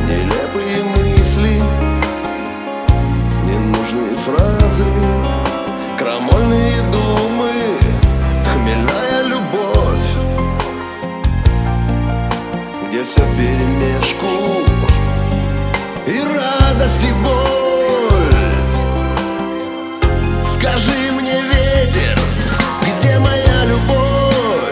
Нелепые мысли, ненужные фразы, крамольные думы, хмельная любовь, где все вперемешку, и радость, и боль. Скажи мне, ветер, где моя любовь?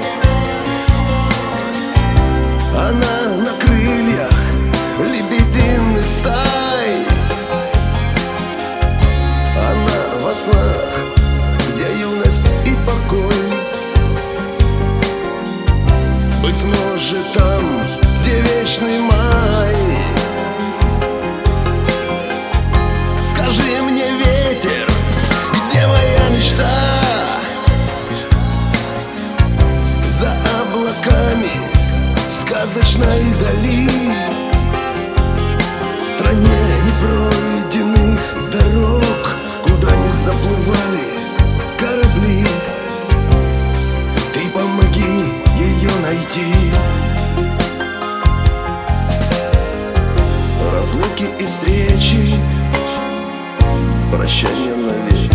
Она на крыльях лебединых стай, она во снах, где юность и покой. Быть может, там, где вечный май. Скажи мне, ветер, где моя мечта? За облаками сказочной дали, в стране непройденных дорог, куда не заплывали корабли. Ты помоги ее найти. Разлуки и встречи, прощание навек,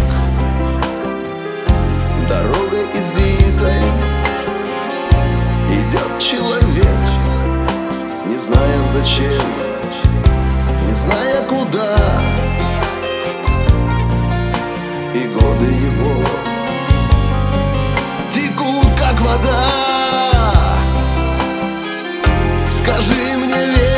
дорогой избитой идет человек, не зная зачем, не зная куда, и годы его текут, как вода. Скажи мне,